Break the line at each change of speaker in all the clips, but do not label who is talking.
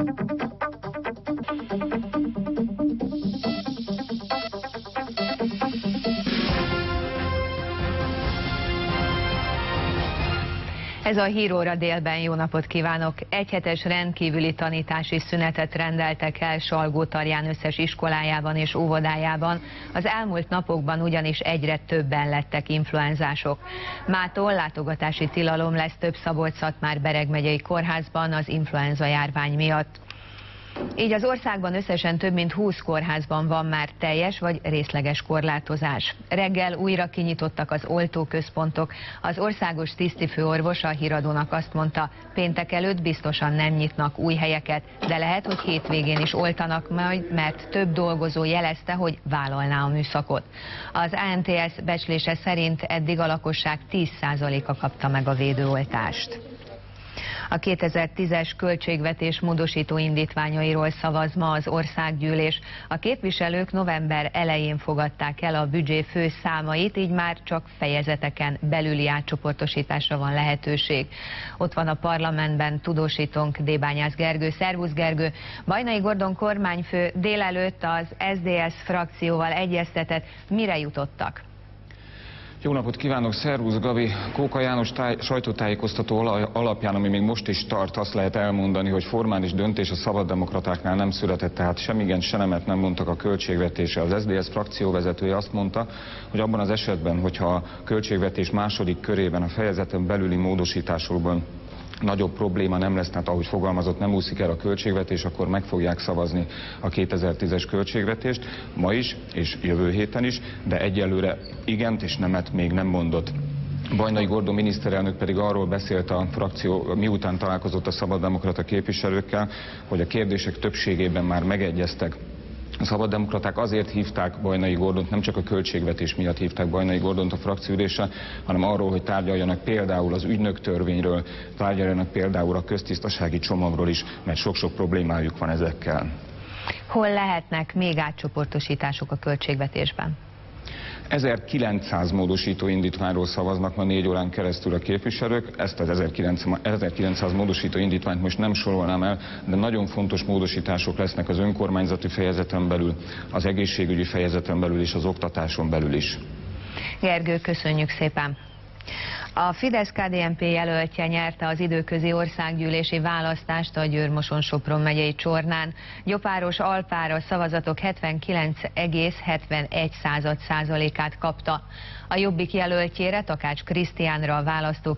Ez a Híróra délben, jó napot kívánok! Egyhetes rendkívüli tanítási szünetet rendeltek el Salgótarján összes iskolájában és óvodájában. Az elmúlt napokban ugyanis egyre többen lettek influenzások. Mától látogatási tilalom lesz több Szabolcs-Szatmár-Bereg megyei kórházban az influenza járvány miatt. Így az országban összesen több mint 20 kórházban van már teljes vagy részleges korlátozás. Reggel újra kinyitottak az oltóközpontok. Az országos tisztifőorvos a Híradónak azt mondta, péntek előtt biztosan nem nyitnak új helyeket, de lehet, hogy hétvégén is oltanak majd, mert több dolgozó jelezte, hogy vállalná a műszakot. Az ANTS becslése szerint eddig a lakosság 10%-a kapta meg a védőoltást. A 2010-es költségvetés módosító indítványairól szavaz ma az országgyűlés. A képviselők november elején fogadták el a büdzsé fő számait, így már csak fejezeteken belüli átcsoportosításra van lehetőség. Ott van a parlamentben tudósítónk Débányász Gergő. Szervusz Gergő! Bajnai Gordon kormányfő délelőtt az SZDSZ frakcióval egyeztetett, mire jutottak?
Jó napot kívánok, szervusz Gabi! Kóka János sajtótájékoztató alapján, ami még most is tart, azt lehet elmondani, hogy formális döntés a szabaddemokratáknál nem született, tehát sem igen, se nemet nem mondtak a költségvetésre. Az SZDSZ frakcióvezetője azt mondta, hogy abban az esetben, hogyha a költségvetés második körében a fejezeten belüli módosításokban nagyobb probléma nem lesz, tehát ahogy fogalmazott, nem úszik el a költségvetés, akkor meg fogják szavazni a 2010-es költségvetést, ma is és jövő héten is, de egyelőre igent és nemet még nem mondott. Bajnai Gordon miniszterelnök pedig arról beszélt a frakció, miután találkozott a szabaddemokrata képviselőkkel, hogy a kérdések többségében már megegyeztek. A szabaddemokraták azért hívták Bajnai Gordont, nem csak a költségvetés miatt hívták Bajnai Gordont a frakcióülésre, hanem arról, hogy tárgyaljanak például az ügynöktörvényről, tárgyaljanak például a köztisztasági csomagról is, mert sok-sok problémájuk van ezekkel. Hol lehetnek még átcsoportosítások a költségvetésben? 1900 módosító indítványról szavaznak ma 4 órán keresztül a képviselők. Ezt az 1900 módosító indítványt most nem sorolnám el, de nagyon fontos módosítások lesznek az önkormányzati fejezeten belül, az egészségügyi fejezeten belül és az oktatáson belül is. Gergő, köszönjük szépen! A Fidesz-KDNP jelöltje nyerte az időközi országgyűlési választást a Győr-Moson-Sopron megyei Csornán. Gyopáros Alpár a szavazatok 79,71%-át kapta. A Jobbik jelöltjére, Takács Krisztiánra a választók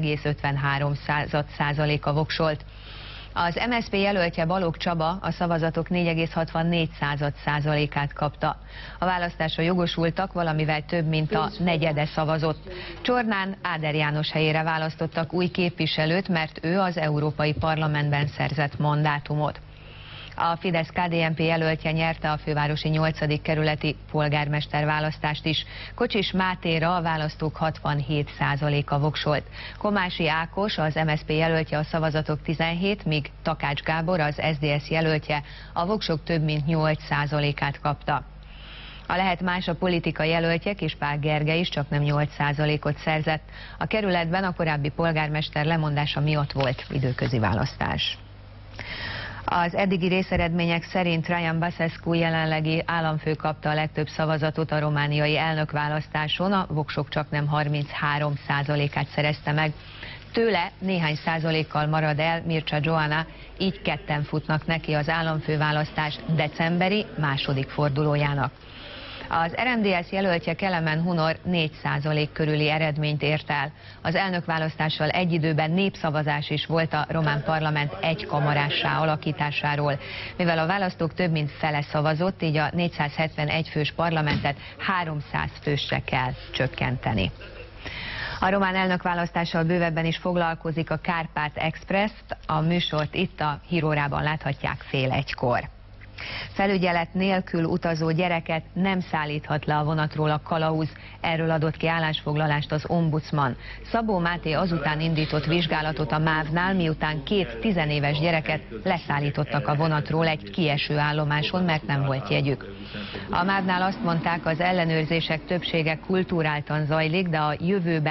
10,53%-a voksolt. Az MSZP jelöltje Balogh Csaba a szavazatok 4,64%-át kapta. A választásra jogosultak valamivel több, mint a negyede szavazott. Csornán Áder János helyére választottak új képviselőt, mert ő az Európai Parlamentben szerzett mandátumot. A Fidesz-KDNP jelöltje nyerte a fővárosi 8. kerületi polgármester választást is. Kocsis Mátéra a választók 67%-a voksolt. Komási Ákos, az MSZP jelöltje a szavazatok 17, míg Takács Gábor, az SZDSZ jelöltje a voksok több mint 8%-át kapta. A Lehet Más a politika jelöltje, Kispál Gergely is csak nem 8%-ot szerzett. A kerületben a korábbi polgármester lemondása miatt volt időközi választás. Az eddigi részeredmények szerint Traian Basescu jelenlegi államfő kapta a legtöbb szavazatot a romániai elnökválasztáson, a voksok csak nem 33%-át szerezte meg. Tőle néhány százalékkal marad el Mircea Joana, így ketten futnak neki az államfőválasztás decemberi második fordulójának. Az RMDSZ jelöltje Kelemen Hunor 4% körüli eredményt ért el. Az elnökválasztással egy időben népszavazás is volt a román parlament egykamarássá alakításáról. Mivel a választók több mint fele szavazott, így a 471 fős parlamentet 300 fősre kell csökkenteni. A román elnökválasztással bővebben is foglalkozik a Kárpát Express, a műsort itt a Hírórában láthatják 12:30. Felügyelet nélkül utazó gyereket nem szállíthat le a vonatról a kalauz, erről adott ki állásfoglalást az ombudsman. Szabó Máté azután indított vizsgálatot a MÁV-nál, miután 2 tizenéves gyereket leszállítottak a vonatról egy kieső állomáson, mert nem volt jegyük. A MÁV-nál azt mondták, az ellenőrzések többsége kulturáltan zajlik, de a jövőben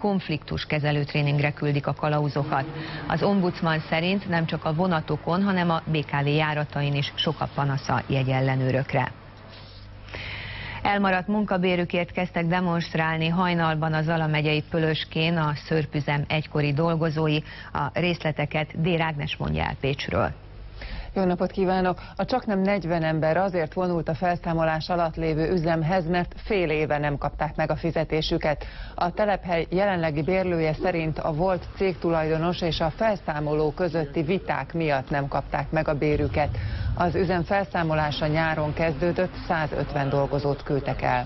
konfliktus kezelő tréningre küldik a kalauzokat. Az ombudsman szerint nem csak a vonatokon, hanem a BKV járatain is sok a panasz a jegyellenőrökre. Elmaradt munkabérükért kezdtek demonstrálni hajnalban a Zala megyei Pölöskén a szőrpüzem egykori dolgozói. A részleteket D. Ágnes mondja el Pécsről.
Jó napot kívánok! A csaknem 40 ember azért vonult a felszámolás alatt lévő üzemhez, mert fél éve nem kapták meg a fizetésüket. A telephely jelenlegi bérlője szerint a volt cégtulajdonos és a felszámoló közötti viták miatt nem kapták meg a bérüket. Az üzem felszámolása nyáron kezdődött, 150 dolgozót küldtek el.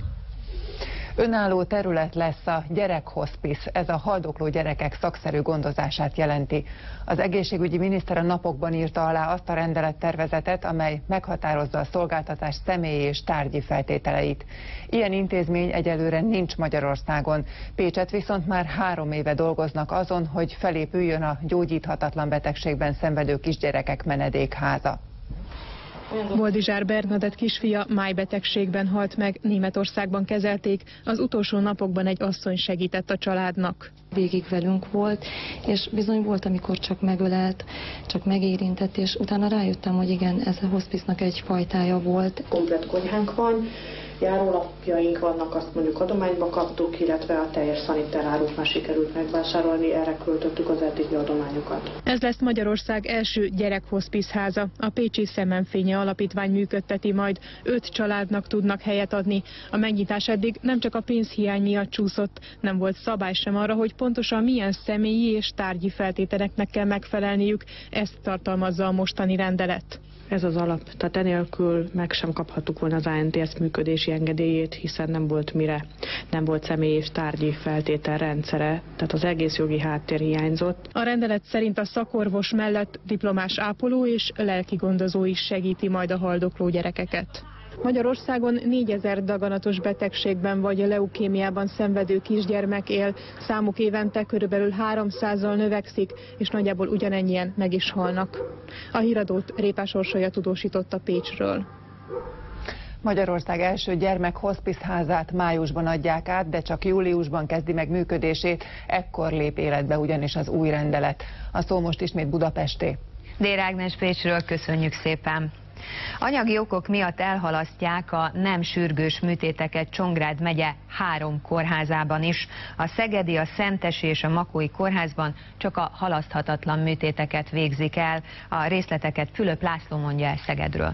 Önálló terület lesz a gyerekhospice, ez a haldokló gyerekek szakszerű gondozását jelenti. Az egészségügyi miniszter a napokban írta alá azt a rendelettervezetet, amely meghatározza a szolgáltatás személyi és tárgyi feltételeit. Ilyen intézmény egyelőre nincs Magyarországon. Pécset viszont már 3 éve dolgoznak azon, hogy felépüljön a gyógyíthatatlan betegségben szenvedő kisgyerekek menedékháza.
Boldizsár Bernadett kisfia májbetegségben halt meg, Németországban kezelték, az utolsó napokban egy asszony segített a családnak.
Végig velünk volt, és bizony volt, amikor csak megölelt, csak megérintett, és utána rájöttem, hogy igen, ez a hospice-nak egy fajtája volt.
Komplett konyhánk van, járólapjaink vannak, azt mondjuk adományba kaptuk, illetve a teljes szanitárárut már sikerült megvásárolni, erre költöttük az eddigi adományokat.
Ez lesz Magyarország első gyerekhospice háza. A pécsi Szemenfénye Alapítvány működteti majd, 5 családnak tudnak helyet adni. A megnyitás eddig nem csak a pénzhiány miatt csúszott, nem volt szabály sem arra, hogy pontosan milyen személyi és tárgyi feltételeknek kell megfelelniük. Ezt tartalmazza a mostani rendelet.
Ez az alap, tehát enélkül meg sem kaphattuk volna az ANTS működési engedélyét, hiszen nem volt mire, nem volt személy és tárgyi feltételrendszere, tehát az egész jogi háttér hiányzott.
A rendelet szerint a szakorvos mellett diplomás ápoló és lelkigondozó is segíti majd a haldokló gyerekeket. Magyarországon 4000 daganatos betegségben vagy leukémiában szenvedő kisgyermek él, számuk évente körülbelül 300-zal növekszik, és nagyjából ugyanennyien meg is halnak. A híradót Répás Orsolya tudósította Pécsről.
Magyarország első gyermekhospice házát májusban adják át, de csak júliusban kezdi meg működését, ekkor lép életbe ugyanis az új rendelet. A szó most ismét Budapesté.
D. Ágnes Pécsről, köszönjük szépen! Anyagi okok miatt elhalasztják a nem sürgős műtéteket Csongrád megye 3 kórházában is. A szegedi, a szentesi és a makói kórházban csak a halaszthatatlan műtéteket végzik el. A részleteket Fülöp László mondja el Szegedről.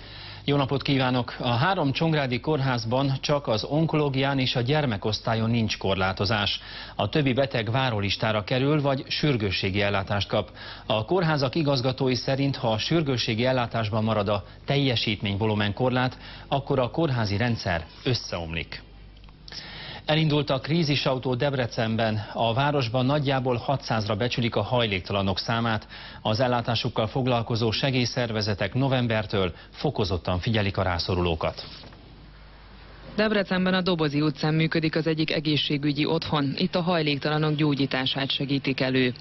Jó napot kívánok! A 3 csongrádi kórházban csak az onkológián és a gyermekosztályon nincs korlátozás. A többi beteg várólistára kerül, vagy sürgősségi ellátást kap. A kórházak igazgatói szerint, ha a sürgősségi ellátásban marad a teljesítményvolumen korlát, akkor a kórházi rendszer összeomlik. Elindult a krízisautó Debrecenben. A városban nagyjából 600-ra becsülik a hajléktalanok számát. Az ellátásukkal foglalkozó segélyszervezetek novembertől fokozottan figyelik a rászorulókat.
Debrecenben a Dobozi utcán működik az egyik egészségügyi otthon. Itt a hajléktalanok gyógyítását segítik elő.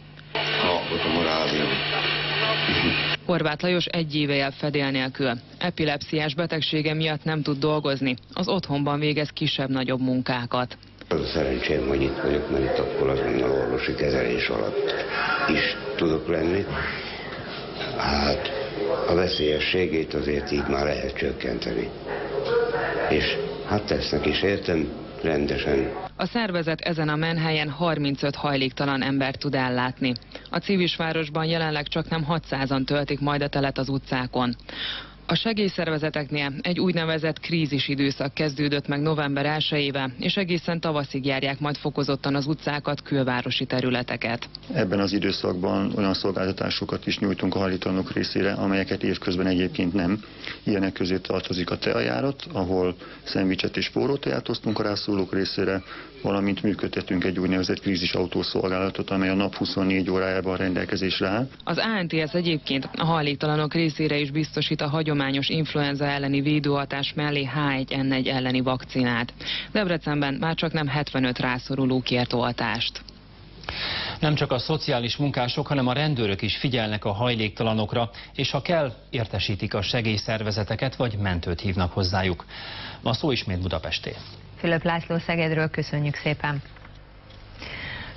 Horváth Lajos 1 éve él fedél nélkül. Epilepsziás betegsége miatt nem tud dolgozni. Az otthonban végez kisebb-nagyobb munkákat.
Az a szerencsém, hogy itt vagyok, mert itt akkor azonnal orvosi kezelés alatt is tudok lenni. Hát a veszélyességét azért így már lehet csökkenteni. És hát tesznek is értem, rendesen.
A szervezet ezen a menhelyen 35 hajléktalan embert tud ellátni. A Civisvárosban jelenleg csaknem 600-an töltik majd a telet az utcákon. A segélyszervezeteknél egy úgynevezett krízisidőszak kezdődött meg november 1-ével, és egészen tavaszig járják majd fokozottan az utcákat, külvárosi területeket.
Ebben az időszakban olyan szolgáltatásokat is nyújtunk a hajléktalanok részére, amelyeket évközben egyébként nem. Ilyenek közé tartozik a teajárat, ahol szendvicset és forró teát osztunk a rászorulók részére, valamint működtetünk egy úgynevezett krízisautószolgálatot, amely a nap 24 órájában rendelkezésre áll.
Az ANTS egyébként a hajléktalanok részére is biztosít a hagyományos influenza elleni védőoltás mellé H1N1 elleni vakcinát. Debrecenben már csak nem 75 rászoruló kért oltást.
Nem csak a szociális munkások, hanem a rendőrök is figyelnek a hajléktalanokra, és ha kell, értesítik a segélyszervezeteket, vagy mentőt hívnak hozzájuk. A szó ismét Budapesté.
Fülöp László Szegedről, köszönjük szépen!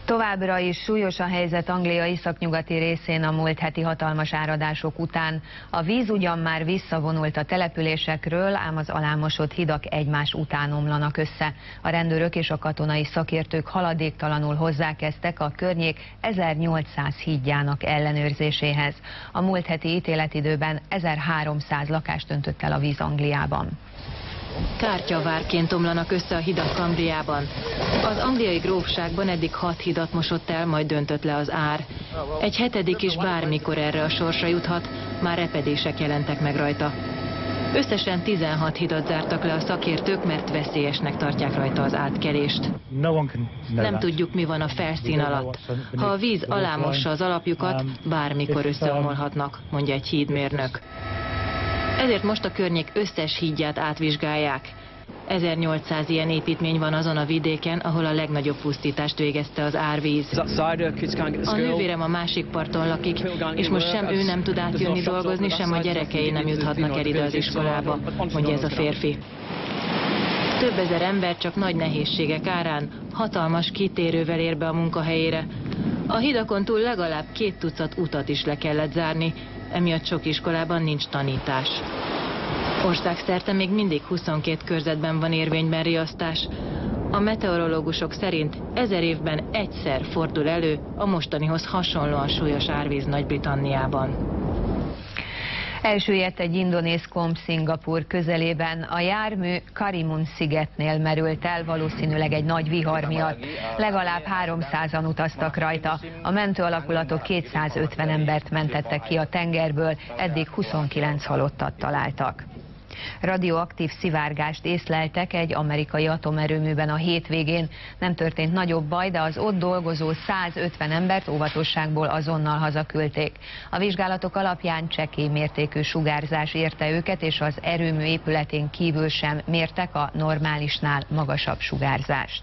Továbbra is súlyos a helyzet Anglia északnyugati részén a múlt heti hatalmas áradások után. A víz ugyan már visszavonult a településekről, ám az alámosott hidak egymás után omlanak össze. A rendőrök és a katonai szakértők haladéktalanul hozzákezdtek a környék 1800 hídjának ellenőrzéséhez. A múlt heti ítéletidőben 1300 lakást öntött el a víz Angliában.
Kártyavárként omlanak össze a hidak Kambriában. Az angliai grófságban eddig 6 hidat mosott el, majd döntött le az ár. Egy hetedik is bármikor erre a sorsra juthat, már repedések jelentek meg rajta. Összesen 16 hidat zártak le a szakértők, mert veszélyesnek tartják rajta az átkelést. Nem tudjuk, mi van a felszín alatt. Ha a víz alámossa az alapjukat, bármikor összeomolhatnak, mondja egy hídmérnök. Ezért most a környék összes hídját átvizsgálják. 1800 ilyen építmény van azon a vidéken, ahol a legnagyobb pusztítást végezte az árvíz. A nővérem a másik parton lakik, és most sem ő nem tud átjönni dolgozni, sem a gyerekei nem juthatnak el ide az iskolába, mondja ez a férfi. Több ezer ember csak nagy nehézségek árán hatalmas kitérővel ér be a munkahelyére. A hidakon túl legalább 2 tucat utat is le kellett zárni, emiatt sok iskolában nincs tanítás. Országszerte még mindig 22 körzetben van érvényben riasztás. A meteorológusok szerint 1000 évben egyszer fordul elő a mostanihoz hasonlóan súlyos árvíz Nagy-Britanniában.
Elsüllyedt egy indonéz komp Szingapúr közelében. A jármű Karimun szigetnél merült el, valószínűleg egy nagy vihar miatt. Legalább 300-an utaztak rajta. A mentőalakulatok 250 embert mentettek ki a tengerből, eddig 29 halottat találtak. Radioaktív szivárgást észleltek egy amerikai atomerőműben a hétvégén. Nem történt nagyobb baj, de az ott dolgozó 150 embert óvatosságból azonnal hazaküldték. A vizsgálatok alapján csekély mértékű sugárzás érte őket, és az erőmű épületén kívül sem mértek a normálisnál magasabb sugárzást.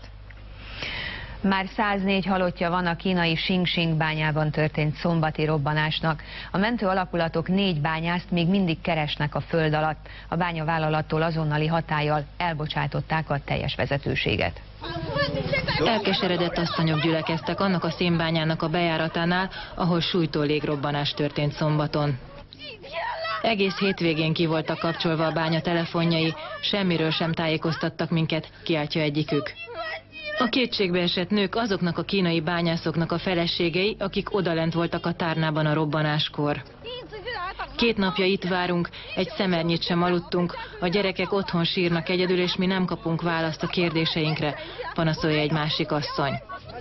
Már 104 halottja van a kínai Xingxing bányában történt szombati robbanásnak. A mentő alakulatok 4 bányászt még mindig keresnek a föld alatt. A bányavállalattól azonnali hatállyal elbocsátották a teljes vezetőséget.
Elkeseredett asszonyok gyülekeztek annak a szénbányának a bejáratánál, ahol sújtó légrobbanás történt szombaton. Egész hétvégén ki voltak kapcsolva a bánya telefonjai, semmiről sem tájékoztattak minket, kiáltja egyikük. A kétségbeesett nők azoknak a kínai bányászoknak a feleségei, akik odalent voltak a tárnában a robbanáskor. 2 napja itt várunk, egy szemernyit sem aludtunk, a gyerekek otthon sírnak egyedül, és mi nem kapunk választ a kérdéseinkre, panaszolja egy másik asszony.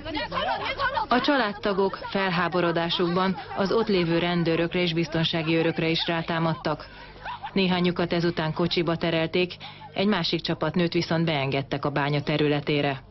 A családtagok felháborodásukban az ott lévő rendőrökre és biztonsági őrökre is rátámadtak. Néhányukat ezután kocsiba terelték, egy másik csapatnőt viszont beengedtek a bánya területére.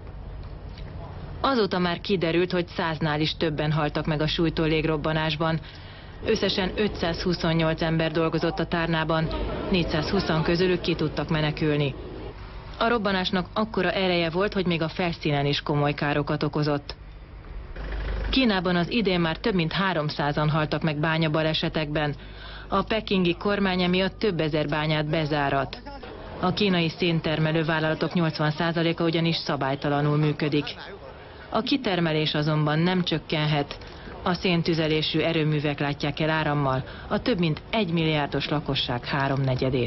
Azóta már kiderült, hogy 100-nál is többen haltak meg a sújtó légrobbanásban. Összesen 528 ember dolgozott a tárnában, 420 közülük ki tudtak menekülni. A robbanásnak akkora ereje volt, hogy még a felszínen is komoly károkat okozott. Kínában az idén már több mint 300-an haltak meg bányabalesetekben. A pekingi kormány emiatt több ezer bányát bezárat. A kínai széntermelő vállalatok 80%-a ugyanis szabálytalanul működik. A kitermelés azonban nem csökkenhet. A széntüzelésű erőművek látják el árammal a több mint 1 milliárdos lakosság 3/4-ét.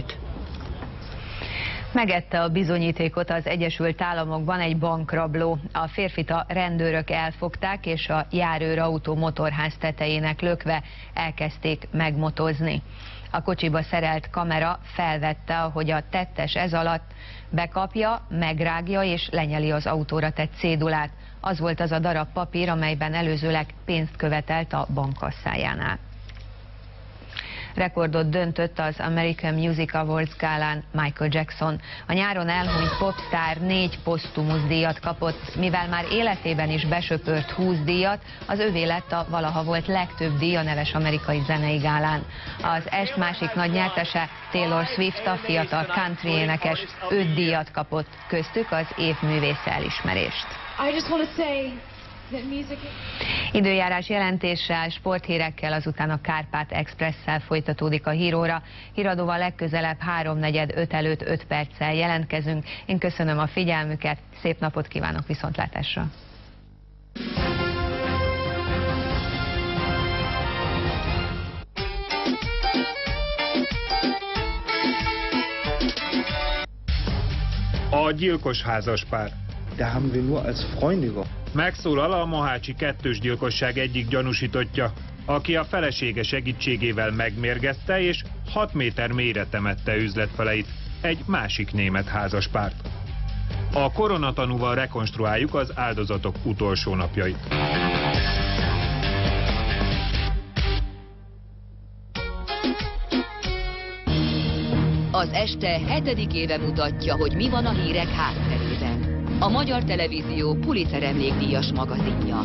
Megette a bizonyítékot az Egyesült Államokban egy bankrabló. A férfit a rendőrök elfogták, és a járőrautó motorház tetejének lökve elkezdték megmotozni. A kocsiba szerelt kamera felvette, ahogy a tettes ez alatt bekapja, megrágja és lenyeli az autóra tett cédulát. Az volt az a darab papír, amelyben előzőleg pénzt követelt a bankkasszájánál. Rekordot döntött az American Music Awards gálán Michael Jackson. A nyáron elhunyt popstar 4 posztumusz díjat kapott, mivel már életében is besöpört 20 díjat, az övé lett a valaha volt legtöbb díj a neves amerikai zenei gálán. Az est másik nagy nyertese, Taylor Swift, a fiatal country énekes, 5 díjat kapott, köztük az év művésze elismerést. Időjárás jelentéssel, sporthírekkel, azután a Kárpát Expresszel folytatódik a híróra. Híradóval legközelebb 3:45 előtt 5 perccel jelentkezünk. Én köszönöm a figyelmüket, szép napot kívánok, viszontlátásra!
A gyilkos házaspár. Megszólal a mohácsi kettős gyilkosság egyik gyanúsítottja, aki a felesége segítségével megmérgezte és 6 méter mélyre temette üzletfeleit, egy másik német házaspárt. A koronatanúval rekonstruáljuk az áldozatok utolsó napjait.
Az este 7. éve mutatja, hogy mi van a hírek hátterében. A Magyar Televízió Pulitzer emlékdíjas magazinja.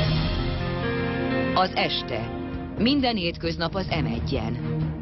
Az este. Minden hétköznap az M1-en.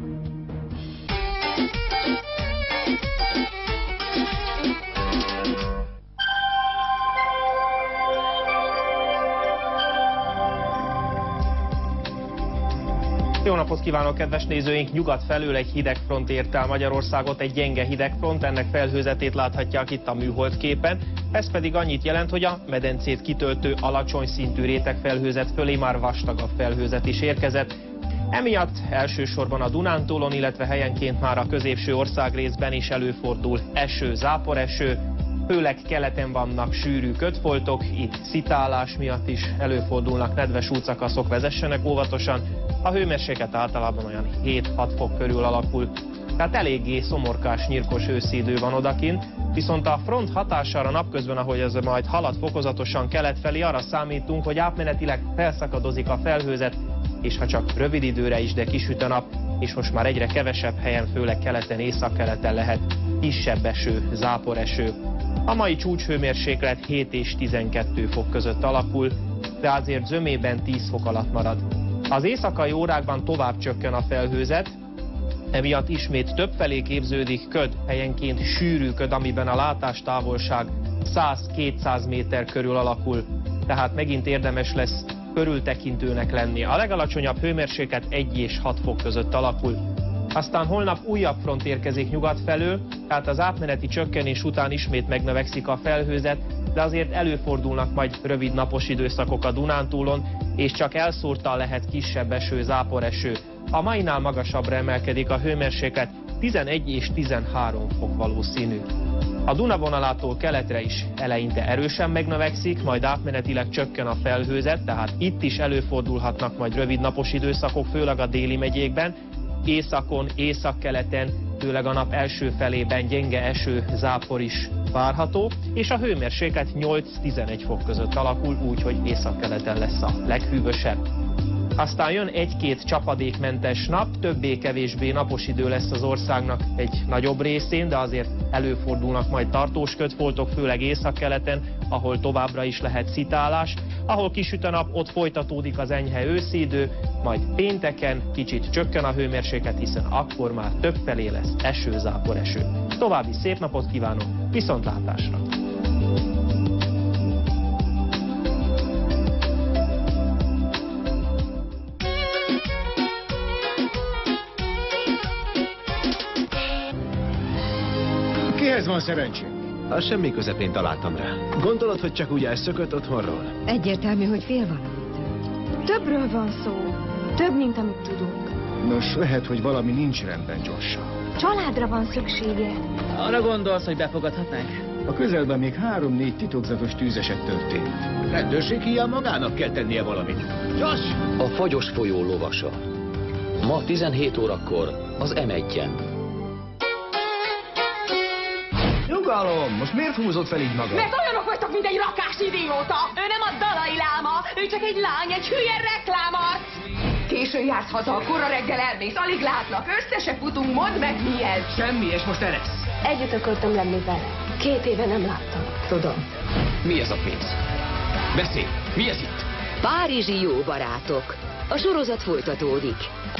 Jó napot kívánok, kedves nézőink! Nyugat felől egy hidegfront ért el Magyarországot, egy gyenge hidegfront, ennek felhőzetét láthatják itt a műholdképen. Ez pedig annyit jelent, hogy a medencét kitöltő alacsony szintű rétegfelhőzet fölé már vastagabb felhőzet is érkezett. Emiatt elsősorban a Dunántúlon, illetve helyenként már a középső országrészben is előfordul eső, záporeső. Főleg keleten vannak sűrű kötfoltok, itt szitálás miatt is előfordulnak nedves útszakaszok, vezessenek óvatosan. A hőmérséklet általában olyan 7-6 fok körül alakul, tehát eléggé szomorkás, nyirkos őszi idő van odakint, viszont a front hatására napközben, ahogy ez majd halad fokozatosan kelet felé, arra számítunk, hogy átmenetileg felszakadozik a felhőzet, és ha csak rövid időre is, de kisüt a nap, és most már egyre kevesebb helyen, főleg keleten, északkeleten lehet kisebb eső, záporeső. A mai csúcshőmérséklet 7 és 12 fok között alakul, de azért zömében 10 fok alatt marad. Az éjszakai órákban tovább csökken a felhőzet, emiatt ismét többfelé képződik köd, helyenként sűrű köd, amiben a látástávolság 100-200 méter körül alakul, tehát megint érdemes lesz körültekintőnek lenni. A legalacsonyabb hőmérséklet 1 és 6 fok között alakul. Aztán holnap újabb front érkezik nyugat felől, tehát az átmeneti csökkenés után ismét megnövekszik a felhőzet, de azért előfordulnak majd rövid napos időszakok a Dunántúlon, és csak elszórtan lehet kisebb eső, záporeső. A mainál magasabbra emelkedik a hőmérséklet, 11 és 13 fok valószínű. A Duna vonalától keletre is eleinte erősen megnövekszik, majd átmenetileg csökken a felhőzet, tehát itt is előfordulhatnak majd rövid napos időszakok, főleg a déli megyékben. Északon, északkeleten, főleg a nap első felében gyenge eső, zápor is várható, és a hőmérséklet 8-11 fok között alakul, úgyhogy északkeleten lesz a leghűvösebb. Aztán jön egy-két csapadékmentes nap, többé-kevésbé napos idő lesz az országnak egy nagyobb részén, de azért előfordulnak majd tartós kötfoltok, főleg északkeleten, ahol továbbra is lehet szitálás. Ahol kisüt a nap, ott folytatódik az enyhe őszi idő, majd pénteken kicsit csökken a hőmérséklet, hiszen akkor már többfelé lesz eső, záporeső. További szép napot kívánok, viszontlátásra!
Kihez van szerencsém? A semmi közepén találtam rá. Gondolod, hogy csak úgy elszökött otthonról?
Egyértelmű, hogy fél valamitől. Többről van szó. Több, mint amit tudunk.
Nos, lehet, hogy valami nincs rendben gyorsan.
Családra van szüksége.
Arra gondolsz, hogy befogadhatnánk?
A közelben még 3-4 titokzatos tűzeset történt. Rendőrség hiány magának kell tennie valamit. Gyors!
A Fagyos folyó lovasa. Ma 17 órakor az M1-en.
Nyugalom! Most miért húzott fel így magad?
Mert olyanok vagytok, mint egy rakás idióta! Ő nem a Dalai Láma, ő csak egy lány, egy hülye reklámot! Későn jársz haza, korra reggel elmész, alig látlak, össze se futunk, mondd meg mi ez!
Semmi, és most elesz.
Együtt akartam lenni vele. 2 éve nem láttam. Tudom.
Mi ez a pénz? Beszélj! Mi ez itt?
Párizsi jó barátok. A sorozat folytatódik.